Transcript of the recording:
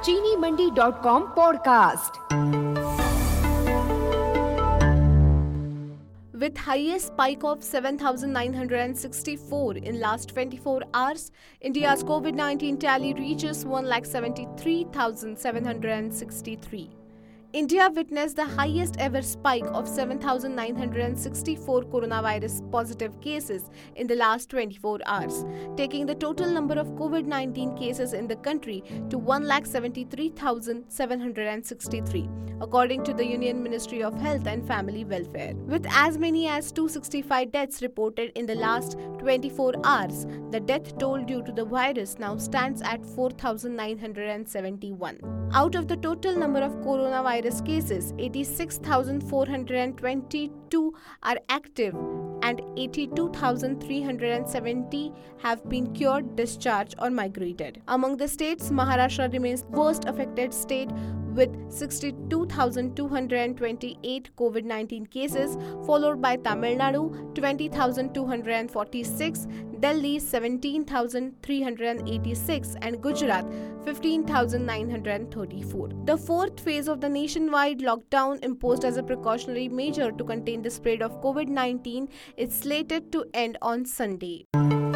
ChiniMandi.com podcast. With highest spike of 7,964 in last 24 hours, India's COVID-19 tally reaches 1,73,763. India witnessed the highest ever spike of 7,964 coronavirus positive cases in the last 24 hours, taking the total number of COVID-19 cases in the country to 1,73,763, according to the Union Ministry of Health and Family Welfare. With as many as 265 deaths reported in the last 24 hours, the death toll due to the virus now stands at 4,971. Out of the total number of coronavirus cases, 86,422 are active and 82,370 have been cured, discharged or migrated. Among the states, Maharashtra remains worst affected state with 62,228 COVID-19 cases, followed by Tamil Nadu 20,246, Delhi 17,386 and Gujarat 15,934. The fourth phase of the nationwide lockdown imposed as a precautionary measure to contain the spread of COVID-19 is slated to end on Sunday.